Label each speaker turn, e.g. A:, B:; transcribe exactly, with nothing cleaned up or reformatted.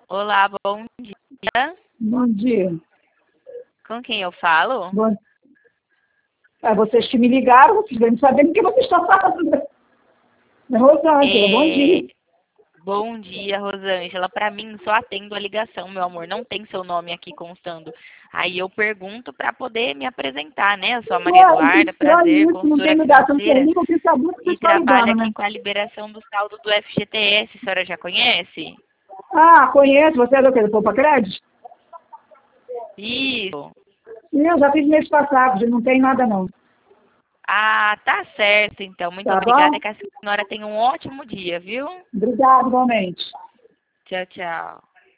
A: Olá, bom dia.
B: Bom dia.
A: Com quem eu falo?
B: Bom... Ah, vocês que me ligaram, vocês devem saber do que vocês estão falando. É Rosângela,
A: É...
B: bom dia.
A: Bom dia, Rosângela. Para mim, só atendo a ligação, meu amor. Não tem seu nome aqui constando. Aí eu pergunto para poder me apresentar, né? Eu sou a Maria
B: Ué,
A: Eduarda,
B: estranho
A: prazer,
B: isso, não tem
A: consultora
B: ligação que eu
A: financeira
B: ligo, eu queria saber que vocês
A: e
B: estão
A: trabalho
B: ligando,
A: aqui
B: né?
A: com a liberação do saldo do F G T S. A senhora já conhece?
B: Ah, conheço, você é do quê? Do Poupa Crédito?
A: Isso.
B: Eu já fiz mês passado, não tem nada não.
A: Ah, tá certo, então. Muito
B: Tá
A: obrigada.
B: bom?
A: Que a senhora tenha um ótimo dia, viu?
B: Obrigado, igualmente.
A: Tchau, tchau.